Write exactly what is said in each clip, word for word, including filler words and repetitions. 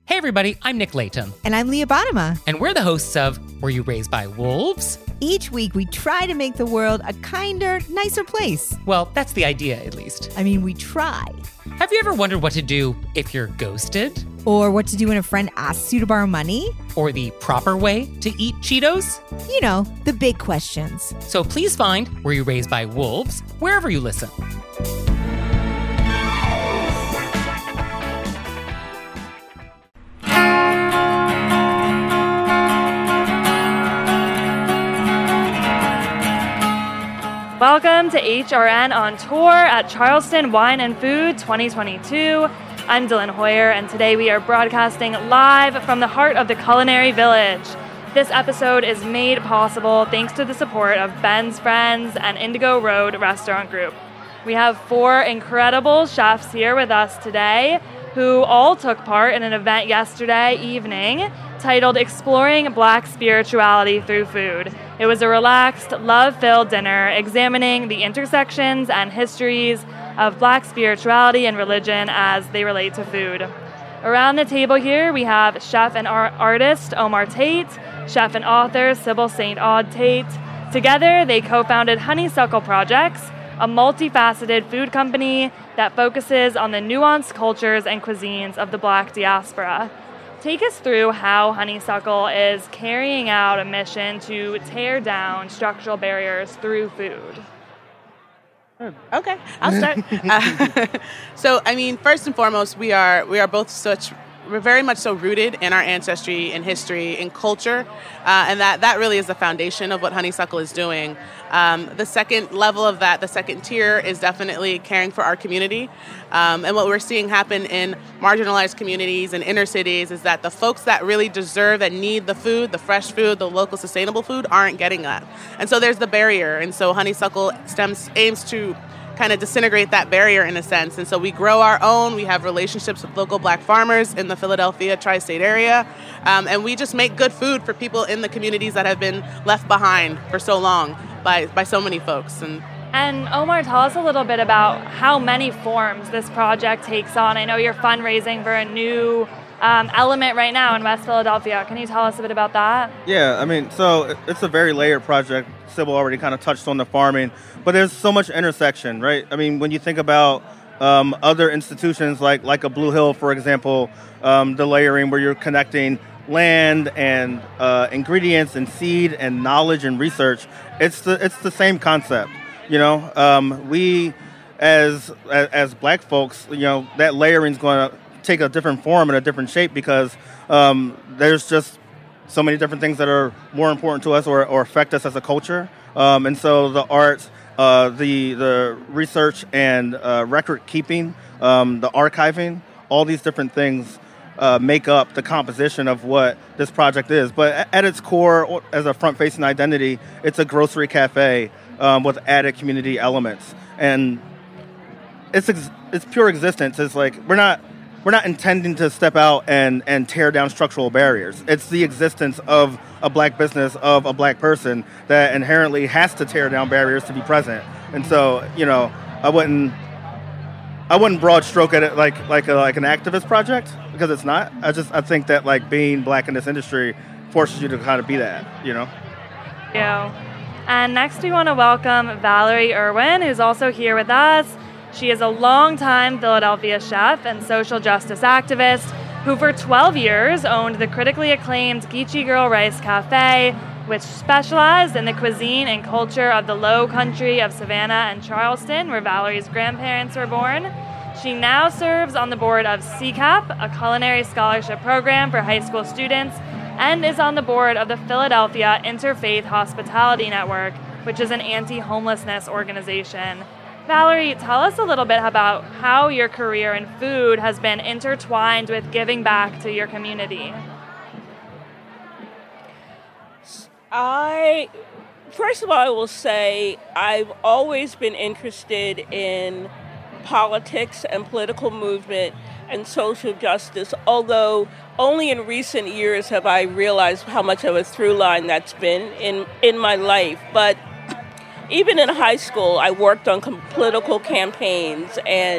Hey everybody, I'm Nick Layton. And I'm Leah Bottima. And we're the hosts of Were You Raised by Wolves? Each week we try to make the world a kinder, nicer place. Well, that's the idea, at least. I mean, we try. Have you ever wondered what to do if you're ghosted? Or what to do when a friend asks you to borrow money? Or the proper way to eat Cheetos? You know, the big questions. So please find Were You Raised by Wolves wherever you listen. Welcome to H R N on tour at Charleston Wine and Food twenty twenty-two. I'm Dylan Hoyer, and today we are broadcasting live from the heart of the Culinary Village. This episode is made possible thanks to the support of Ben's Friends and Indigo Road Restaurant Group. We have four incredible chefs here with us today who all took part in an event yesterday evening titled Exploring Black Spirituality Through Food. It was a relaxed, love-filled dinner examining the intersections and histories of Black spirituality and religion as they relate to food. Around the table here, we have chef and art- artist Omar Tate, chef and author Sybil Saint Aud Tate. Together, they co-founded Honeysuckle Projects, a multifaceted food company that focuses on the nuanced cultures and cuisines of the Black diaspora. Take us through how Honeysuckle is carrying out a mission to tear down structural barriers through food. Okay, I'll start. uh, so, I mean, first and foremost, we are we are both such we're very much so rooted in our ancestry, in history, in culture, uh, and that that really is the foundation of what Honeysuckle is doing. Um, the second level of that, the second tier, is definitely caring for our community. Um, and what we're seeing happen in marginalized communities and inner cities is that the folks that really deserve, that need the food, the fresh food, the local sustainable food, aren't getting that. And so there's the barrier. And so Honeysuckle stems, aims to kind of disintegrate that barrier in a sense. And so we grow our own. We have relationships with local Black farmers in the Philadelphia tri-state area. Um, and we just make good food for people in the communities that have been left behind for so long by, by so many folks. And And Omar, tell us a little bit about how many forms this project takes on. I know you're fundraising for a new um, element right now in West Philadelphia. Can you tell us a bit about that? Yeah, I mean, so it's a very layered project. Sybil already kind of touched on the farming, but there's so much intersection, right? I mean, when you think about um, other institutions like, like a Blue Hill, for example, um, the layering where you're connecting land and uh, ingredients and seed and knowledge and research, it's the, it's the same concept. You know, um, we as, as as Black folks, you know, that layering is going to take a different form and a different shape because um, there's just so many different things that are more important to us or, or affect us as a culture. Um, and so the arts, uh, the the research and uh, record keeping, um, the archiving, all these different things uh, make up the composition of what this project is. But at, at its core, as a front-facing identity, it's a grocery cafe Um, with added community elements, and it's ex- it's pure existence. It's like we're not we're not intending to step out and, and tear down structural barriers. It's the existence of a Black business, of a Black person that inherently has to tear down barriers to be present. And so, you know, I wouldn't I wouldn't broad stroke at it like like a, like an activist project because it's not. I just I think that like being Black in this industry forces you to kind of be that, you know. Yeah. And next we want to welcome Valerie Irwin, who's also here with us. She is a longtime Philadelphia chef and social justice activist who for twelve years owned the critically acclaimed Geechee Girl Rice Cafe, which specialized in the cuisine and culture of the low country of Savannah and Charleston, where Valerie's grandparents were born. She now serves on the board of C CAP, a culinary scholarship program for high school students, and is on the board of the Philadelphia Interfaith Hospitality Network, which is an anti-homelessness organization. Valerie, tell us a little bit about how your career in food has been intertwined with giving back to your community. I, first of all, I will say I've always been interested in politics and political movement and social justice, although only in recent years have I realized how much of a through line that's been in, in my life. But even in high school, I worked on com- political campaigns and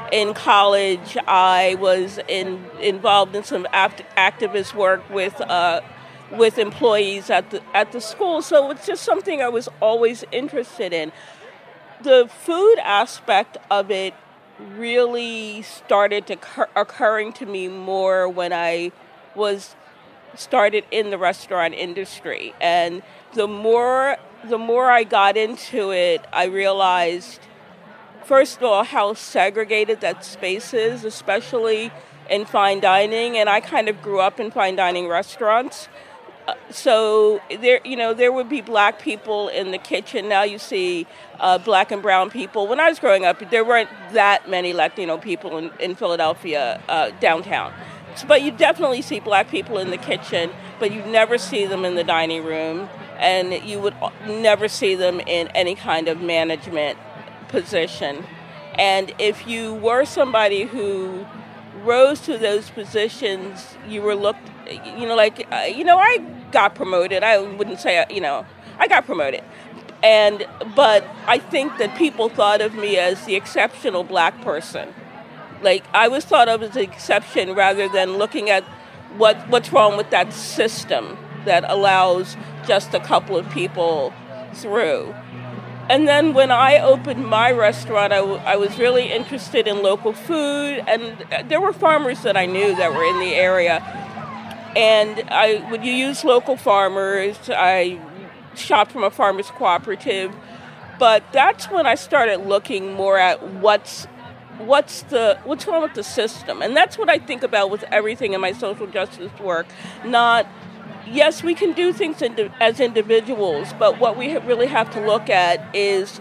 in college, I was in, involved in some act, activist work with uh, with employees at the at the school. So it's just something I was always interested in. The food aspect of it really started to cur- occurring to me more when I was started in the restaurant industry, and the more the more I got into it, I realized, first of all, how segregated that space is, especially in fine dining. And I kind of grew up in fine dining restaurants. Uh, so there, you know, there would be black people in the kitchen. Now you see uh, black and brown people. When I was growing up, there weren't that many Latino people in, in Philadelphia uh, downtown. So, but you definitely see black people in the kitchen, but you never see them in the dining room, and you would never see them in any kind of management position. And if you were somebody who rose to those positions, you were looked, you know, like, uh, you know, I got promoted. I wouldn't say, uh, you know, I got promoted. And, but I think that people thought of me as the exceptional black person. Like, I was thought of as an exception rather than looking at what what's wrong with that system that allows just a couple of people through. And then when I opened my restaurant, I, w- I was really interested in local food, and there were farmers that I knew that were in the area. And I would use local farmers. I shopped from a farmers cooperative. But that's when I started looking more at what's what's the what's wrong with the system. And that's what I think about with everything in my social justice work. Not, yes, we can do things indi- as individuals, but what we ha- really have to look at is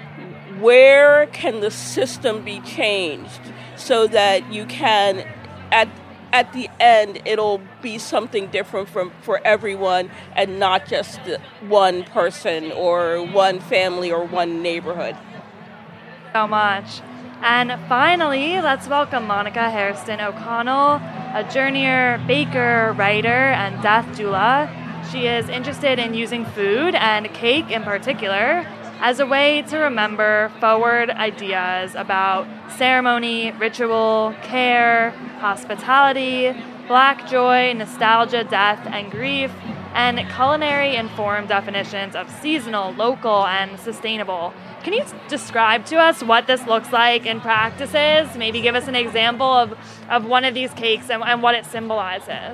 where can the system be changed so that you can, at at the end, it'll be something different from for everyone and not just one person or one family or one neighborhood. So much. And finally, let's welcome Monica Hairston O'Connell, a journeyer, baker, writer, and death doula. She is interested in using food, and cake in particular, as a way to remember forward ideas about ceremony, ritual, care, hospitality, Black joy, nostalgia, death, and grief, and culinary-informed definitions of seasonal, local, and sustainable. Can you describe to us what this looks like in practices? Maybe give us an example of, of one of these cakes and, and what it symbolizes.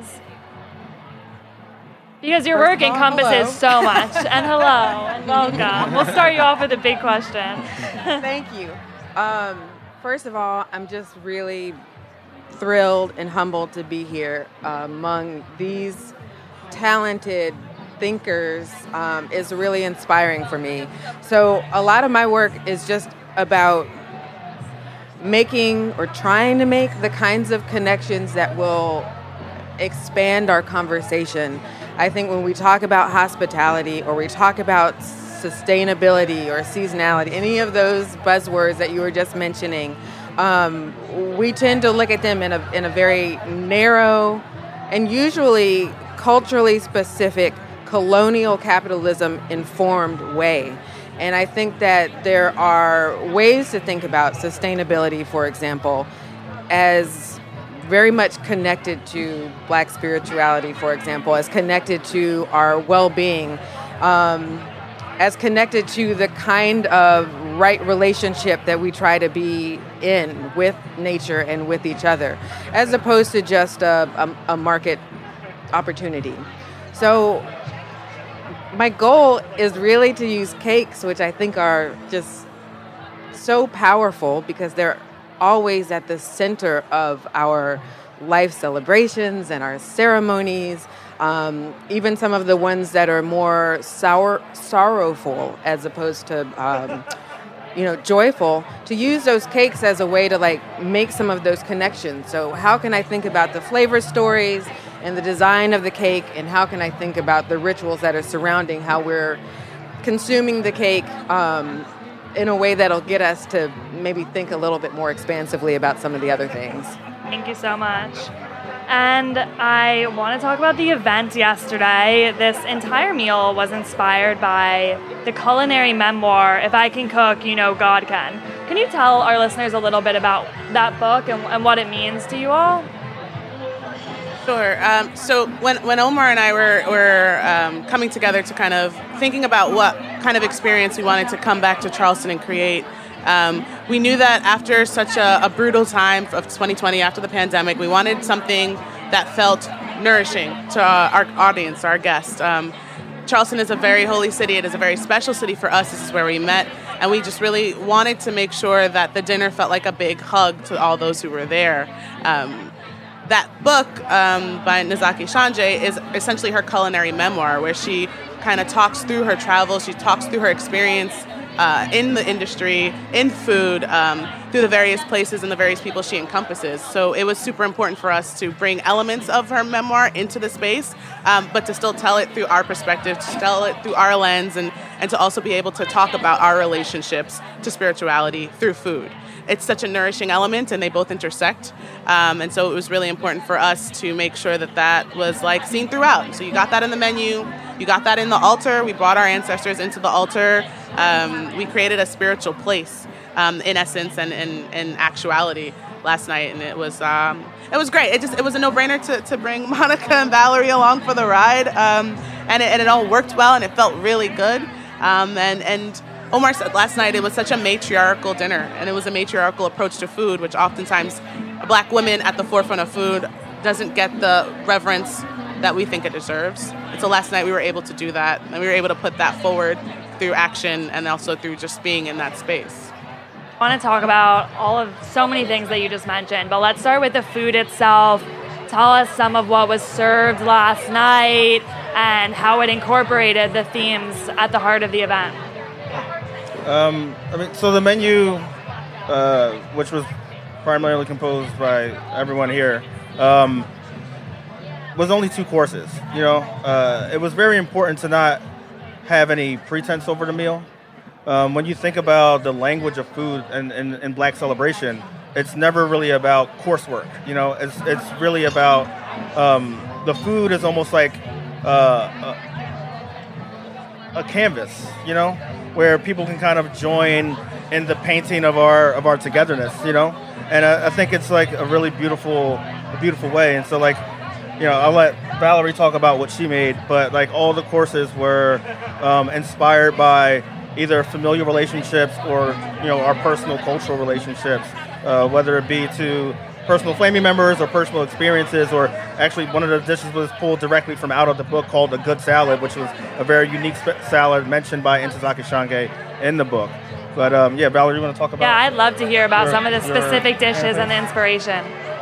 Because your First work all, encompasses hello. so much. And hello, and welcome. We'll start you off with a big question. Thank you. Um, first of all, I'm just really thrilled and humbled to be here uh, among these talented thinkers. Um, is really inspiring for me. So a lot of my work is just about making or trying to make the kinds of connections that will expand our conversation. I think when we talk about hospitality or we talk about sustainability or seasonality, any of those buzzwords that you were just mentioning, um, we tend to look at them in a in a very narrow and usually culturally specific, colonial capitalism informed way. And I think that there are ways to think about sustainability, for example, as very much connected to Black spirituality, for example, as connected to our well-being, um, as connected to the kind of right relationship that we try to be in with nature and with each other, as opposed to just a, a, a market opportunity. So my goal is really to use cakes, which I think are just so powerful because they're always at the center of our life celebrations and our ceremonies, um, even some of the ones that are more sour, sorrowful as opposed to, um, you know, joyful, to use those cakes as a way to like make some of those connections. So how can I think about the flavor stories and the design of the cake, and how can I think about the rituals that are surrounding how we're consuming the cake um, in a way that'll get us to maybe think a little bit more expansively about some of the other things. Thank you so much. And I want to talk about the event yesterday. This entire meal was inspired by the culinary memoir, If I Can Cook, You Know God Can. Can you tell our listeners a little bit about that book and, and what it means to you all? Sure. Um, so when, when Omar and I were, were um, coming together to kind of thinking about what kind of experience we wanted to come back to Charleston and create, um, we knew that after such a, a brutal time of twenty twenty, after the pandemic, we wanted something that felt nourishing to our, our audience, our guests. Um, Charleston is a very holy city. It is a very special city for us. This is where we met. And we just really wanted to make sure that the dinner felt like a big hug to all those who were there. Um, That book um, by Ntozake Shange is essentially her culinary memoir, where she kind of talks through her travels, she talks through her experience uh, in the industry, in food, um, through the various places and the various people she encompasses. So it was super important for us to bring elements of her memoir into the space, um, but to still tell it through our perspective, to tell it through our lens, and, and to also be able to talk about our relationships to spirituality through food. It's such a nourishing element, and they both intersect. Um, and so it was really important for us to make sure that that was like seen throughout. So you got that in the menu, you got that in the altar. We brought our ancestors into the altar. Um, we created a spiritual place, um, in essence and in, in actuality last night, and it was um, it was great. It just it was a no-brainer to, to bring Monica and Valerie along for the ride, um, and it, and it all worked well, and it felt really good. Um, and and. Omar said last night it was such a matriarchal dinner, and it was a matriarchal approach to food, which oftentimes Black women at the forefront of food doesn't get the reverence that we think it deserves. And so last night we were able to do that, and we were able to put that forward through action and also through just being in that space. I want to talk about all of so many things that you just mentioned, but let's start with the food itself. Tell us some of what was served last night and how it incorporated the themes at the heart of the event. Um, I mean, so the menu, uh, which was primarily composed by everyone here, um, was only two courses. You know, uh, it was very important to not have any pretense over the meal. Um, when you think about the language of food in, in, in Black celebration, it's never really about coursework. You know, it's it's really about um, the food is almost like uh, a, a canvas. You know, where people can kind of join in the painting of our of our togetherness, you know, and I, I think it's like a really beautiful, a beautiful way. And so, like, you know, I'll let Valerie talk about what she made, but like all the courses were um, inspired by either familial relationships or, you know, our personal cultural relationships, uh, whether it be to personal family members or personal experiences, or actually one of the dishes was pulled directly from out of the book called The Good Salad, which was a very unique sp- salad mentioned by Ntozake Shange in the book. But um, yeah, Valerie, you want to talk about? Yeah, I'd love to hear about your, some of the specific your, dishes and the inspiration.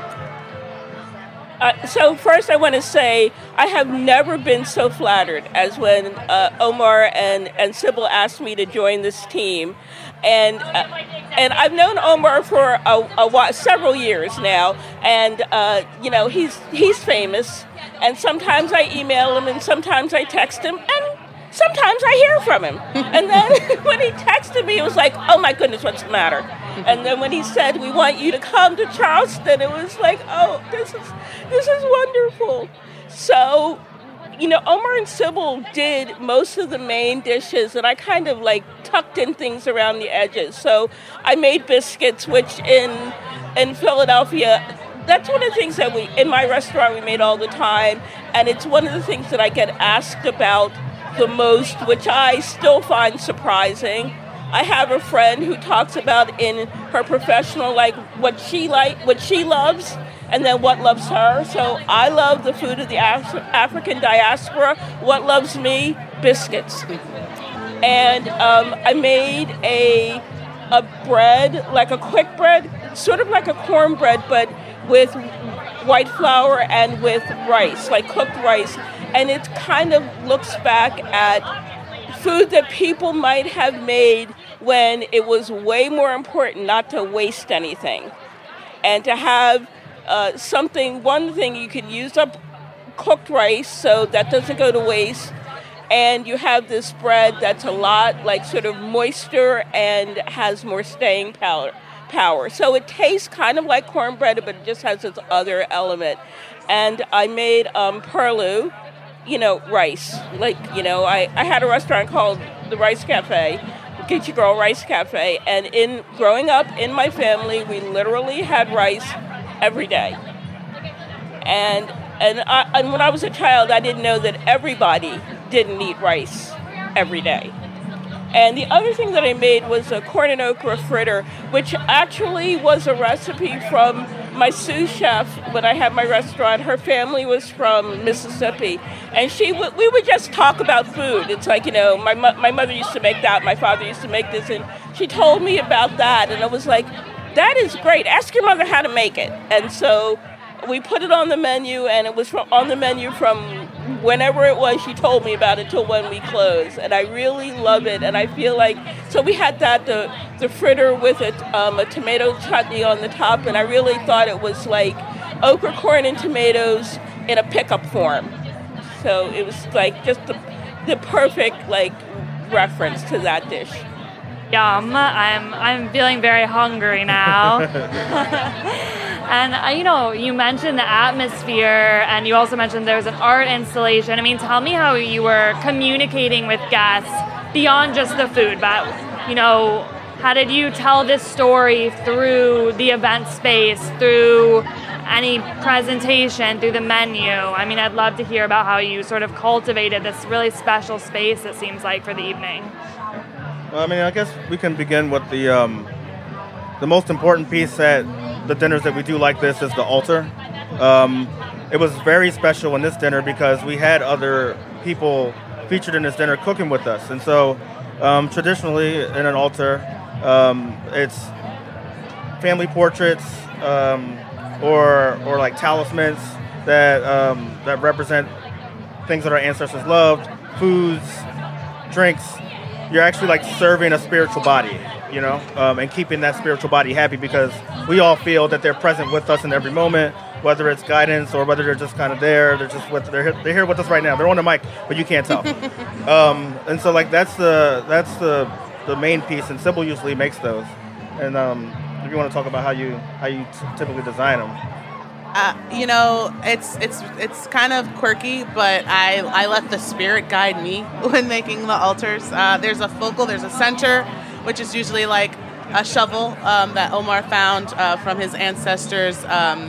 Uh, so first I want to say I have never been so flattered as when uh, Omar and, and Sybil asked me to join this team. And uh, and I've known Omar for a, a while, several years now, and uh, you know he's he's famous. And sometimes I email him, and sometimes I text him, and sometimes I hear from him. And then when he texted me, it was like, oh my goodness, what's the matter? And then when he said, we want you to come to Charleston, it was like, oh, this is this is wonderful. So, you know, Omar and Sybil did most of the main dishes, and I kind of like tucked in things around the edges. So I made biscuits, which in in Philadelphia, that's one of the things that we, in my restaurant, we made all the time. And it's one of the things that I get asked about the most, which I still find surprising. I have a friend who talks about in her professional, like what she like, what she loves, and then what loves her. So I love the food of the Af- African diaspora. What loves me? Biscuits. And um, I made a a bread, like a quick bread, sort of like a cornbread, but with white flour and with rice, like cooked rice. And it kind of looks back at food that people might have made when it was way more important not to waste anything. And to have uh, something, one thing you can use up cooked rice so that doesn't go to waste. And you have this bread that's a lot like sort of moister and has more staying power. power. So it tastes kind of like cornbread, but it just has this other element. And I made um, purloo, you know, rice. Like, you know, I, I had a restaurant called the Rice Cafe, Geechee Girl Rice Cafe. And in growing up in my family, we literally had rice every day. And and, I, and when I was a child, I didn't know that everybody didn't eat rice every day. And the other thing that I made was a corn and okra fritter, which actually was a recipe from my sous chef when I had my restaurant. Her family was from Mississippi, and she w- we would just talk about food. It's like, you know, my mo- my mother used to make that, my father used to make this, and she told me about that, and I was like, that is great. Ask your mother how to make it. And so we put it on the menu, and it was from, on the menu from whenever it was she told me about it till when we closed. And I really love it. And I feel like, so we had that, the, the fritter with a, um, a tomato chutney on the top, and I really thought it was like okra, corn, and tomatoes in a pickup form. So it was like just the, the perfect like reference to that dish. Yum. I'm I'm feeling very hungry now. And, uh, you know, you mentioned the atmosphere, and you also mentioned there was an art installation. I mean, tell me how you were communicating with guests beyond just the food, but, you know, how did you tell this story through the event space, through any presentation, through the menu? I mean, I'd love to hear about how you sort of cultivated this really special space, it seems like, for the evening. Well, I mean, I guess we can begin with the um, the most important piece at the dinners that we do like this is the altar. Um, it was very special in this dinner because we had other people featured in this dinner cooking with us. And so um, traditionally in an altar, um, it's family portraits um, or or like talismans that um, that represent things that our ancestors loved, foods, drinks. You're actually like serving a spiritual body, you know, um, and keeping that spiritual body happy because we all feel that they're present with us in every moment, whether it's guidance or whether they're just kind of there. They're just with, they're here, they're here with us right now. They're on the mic, but you can't tell. um, and so like that's the that's the the main piece, and Sybil usually makes those. And um, if you want to talk about how you how you t- typically design them. Uh, you know, it's it's it's kind of quirky, but I I let the spirit guide me when making the altars. Uh, there's a focal, there's a center, which is usually like a shovel um, that Omar found uh, from his ancestors. Um,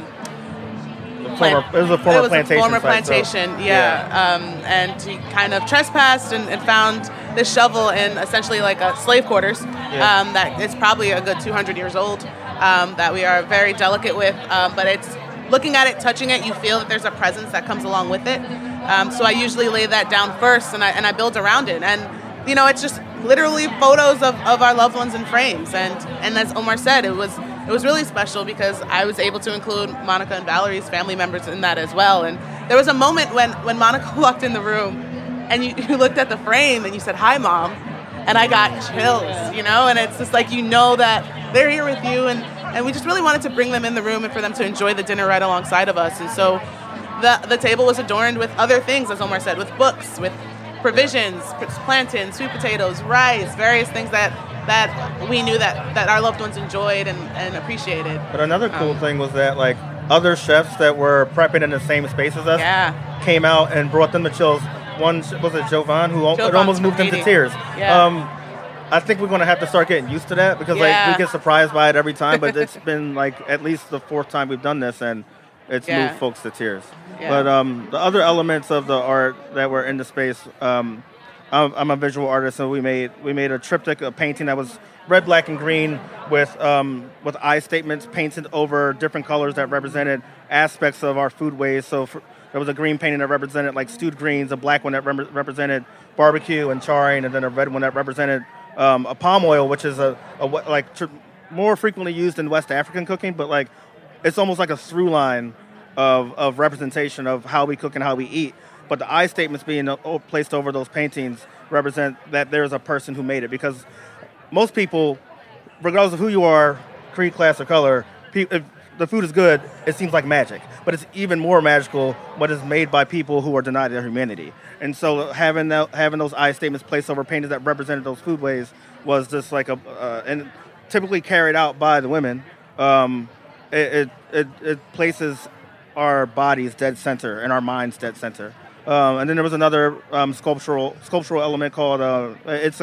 Former, it was a former it was plantation. a former site, plantation, so, yeah. yeah. Um, and he kind of trespassed and, and found this shovel in essentially like a slave quarters yeah. um, that is probably a good two hundred years old. Um, that we are very delicate with, um, but it's. Looking at it, touching it, you feel that there's a presence that comes along with it. Um, so I usually lay that down first, and I and I build around it. And you know, it's just literally photos of, of our loved ones in frames. And and as Omar said, it was it was really special because I was able to include Monica and Valerie's family members in that as well. And there was a moment when when Monica walked in the room, and you, you looked at the frame and you said, "Hi, Mom," and I got chills, you know. And it's just like you know that they're here with you, and. And we just really wanted to bring them in the room and for them to enjoy the dinner right alongside of us. And so the the table was adorned with other things, as Omar said, with books, with provisions, plantains, sweet potatoes, rice, various things that that we knew that, that our loved ones enjoyed and, and appreciated. But another cool um, thing was that like other chefs that were prepping in the same space as us yeah. came out and brought them the chills. One was it Jovan who al- it almost moved them to tears. Yeah. Um, I think we're going to have to start getting used to that because yeah. like we get surprised by it every time, but it's been like at least the fourth time we've done this, and it's yeah. moved folks to tears. Yeah. But um, the other elements of the art that were in the space, um, I'm, I'm a visual artist, so we made we made a triptych, a painting that was red, black, and green with um, with I statements painted over different colors that represented aspects of our foodways. So for, there was a green painting that represented like stewed greens, a black one that re- represented barbecue and charring, and then a red one that represented Um, a palm oil, which is a, a like tr- more frequently used in West African cooking, but like it's almost like a through line of, of representation of how we cook and how we eat. But the I statements being uh, placed over those paintings represent that there's a person who made it, because most people, regardless of who you are, creed, class, or color, pe- if the food is good, it seems like magic. But it's even more magical when it's made by people who are denied their humanity. And so having that, having those I statements placed over paintings that represented those foodways was just like a, uh, and typically carried out by the women. Um, it, it, it it places our bodies dead center and our minds dead center. Um, and then there was another um, sculptural sculptural element called uh, it's a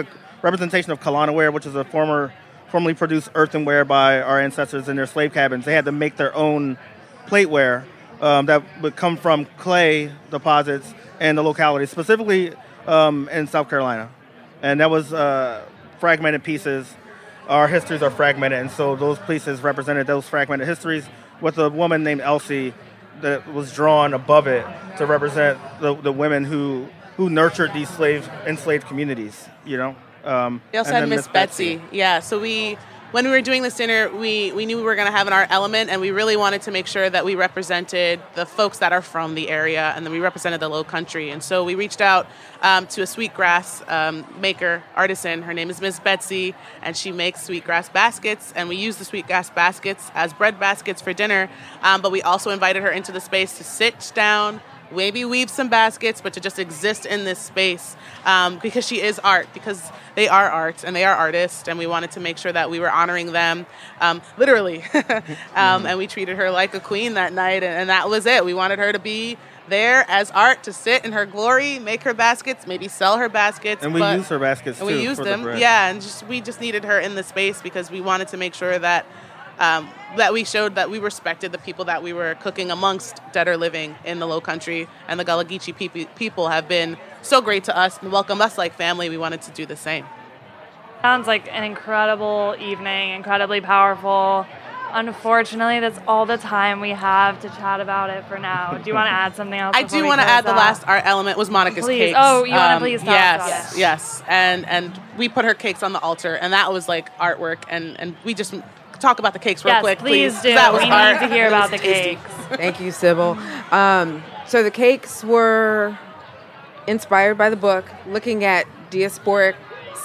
representation of Kalana ware, which is a former formerly produced earthenware by our ancestors in their slave cabins. They had to make their own plateware um, that would come from clay deposits in the locality, specifically um, in South Carolina. And that was uh, fragmented pieces. Our histories are fragmented, and so those pieces represented those fragmented histories with a woman named Elsie that was drawn above it to represent the, the women who who nurtured these slave enslaved communities, you know. Um, we also had Miss Betsy. Betsy. Yeah, so we, when we were doing this dinner, we, we knew we were going to have an art element, and we really wanted to make sure that we represented the folks that are from the area, and then we represented the Low Country. And so we reached out um, to a sweetgrass um, maker, artisan. Her name is Miss Betsy, and she makes sweetgrass baskets, and we use the sweetgrass baskets as bread baskets for dinner, um, but we also invited her into the space to sit down, maybe weave some baskets, but to just exist in this space um, because she is art, because they are art and they are artists, and we wanted to make sure that we were honoring them um, literally. um, and we treated her like a queen that night, and, and that was it. We wanted her to be there as art, to sit in her glory, make her baskets, maybe sell her baskets. And we but, use her baskets, and too, we used for them, the bread. Yeah, and just we just needed her in the space because we wanted to make sure that Um, that we showed that we respected the people that we were cooking amongst dead or living in the Low Country. And the Gullah Geechee pe- people have been so great to us and welcome us like family. We wanted to do the same. Sounds like an incredible evening, incredibly powerful. Unfortunately, that's all the time we have to chat about it for now. Do you want to add something else? I do want to add the last art element was Monica's please. cakes. Oh, you want to um, please talk yes, about it? Yes, yes. And, and we put her cakes on the altar, and that was like artwork. And, and we just talk about the cakes real yes, quick, please. please. do. That was we art. need to hear about the cakes. Thank you, Sybil. Um, so the cakes were inspired by the book, looking at diasporic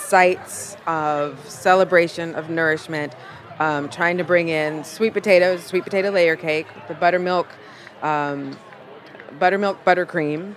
sites of celebration of nourishment, um, trying to bring in sweet potatoes, sweet potato layer cake, the buttermilk, um, buttermilk buttercream,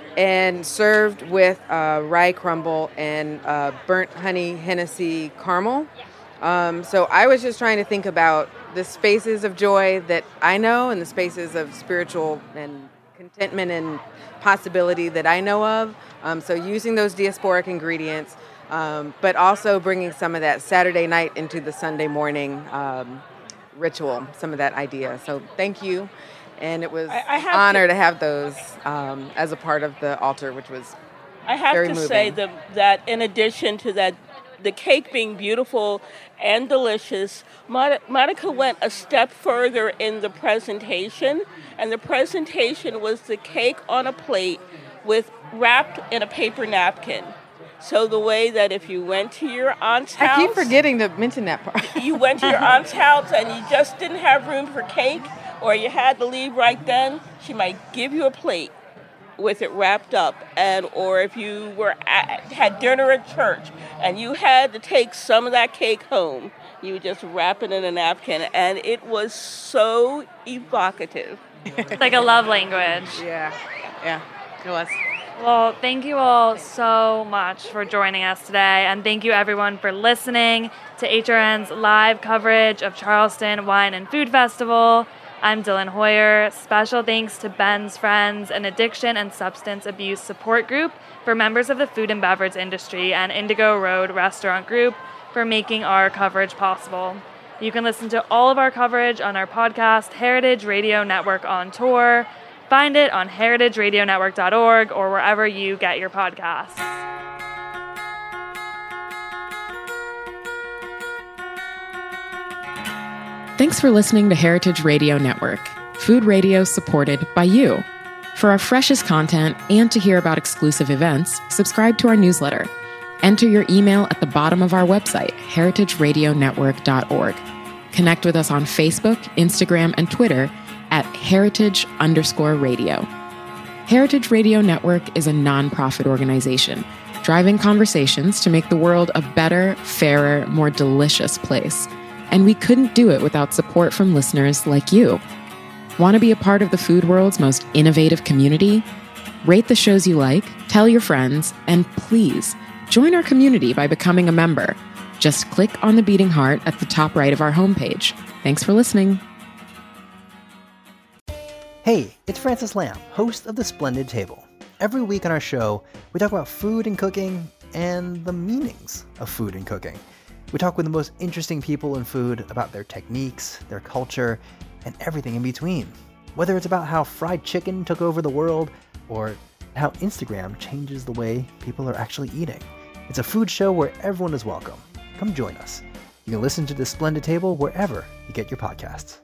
and served with uh, rye crumble and uh, burnt honey Hennessy caramel. Um, so I was just trying to think about the spaces of joy that I know and the spaces of spiritual and contentment and possibility that I know of. Um, so using those diasporic ingredients, um, but also bringing some of that Saturday night into the Sunday morning um, ritual, some of that idea. So thank you. And it was I, I an honor to, to have those um, as a part of the altar, which was I have very to moving. say that, that in addition to that, the cake being beautiful and delicious, Monica went a step further in the presentation, and the presentation was the cake on a plate with wrapped in a paper napkin. So the way that if you went to your aunt's house... I keep forgetting to mention that part. You went to your aunt's house and you just didn't have room for cake, or you had to leave right then, she might give you a plate with it wrapped up. And or if you were at, had dinner at church and you had to take some of that cake home, you would just wrap it in a napkin, and it was so evocative. It's like a love language. Yeah, yeah, it was. Well, thank you all so much for joining us today, and thank you everyone for listening to H R N's live coverage of Charleston Wine and Food Festival. I'm Dylan Hoyer. Special thanks to Ben's Friends, an addiction and substance abuse support group for members of the food and beverage industry, and Indigo Road Restaurant Group for making our coverage possible. You can listen to all of our coverage on our podcast, Heritage Radio Network on Tour. Find it on heritage radio network dot org or wherever you get your podcasts. Thanks for listening to Heritage Radio Network, food radio supported by you. For our freshest content and to hear about exclusive events, subscribe to our newsletter. Enter your email at the bottom of our website, heritage radio network dot org. Connect with us on Facebook, Instagram, and Twitter at heritage underscore radio. Heritage Radio Network is a nonprofit organization driving conversations to make the world a better, fairer, more delicious place. And we couldn't do it without support from listeners like you. Want to be a part of the food world's most innovative community? Rate the shows you like, tell your friends, and please join our community by becoming a member. Just click on the beating heart at the top right of our homepage. Thanks for listening. Hey, it's Francis Lamb, host of The Splendid Table. Every week on our show, we talk about food and cooking and the meanings of food and cooking. We talk with the most interesting people in food about their techniques, their culture, and everything in between. Whether it's about how fried chicken took over the world or how Instagram changes the way people are actually eating. It's a food show where everyone is welcome. Come join us. You can listen to The Splendid Table wherever you get your podcasts.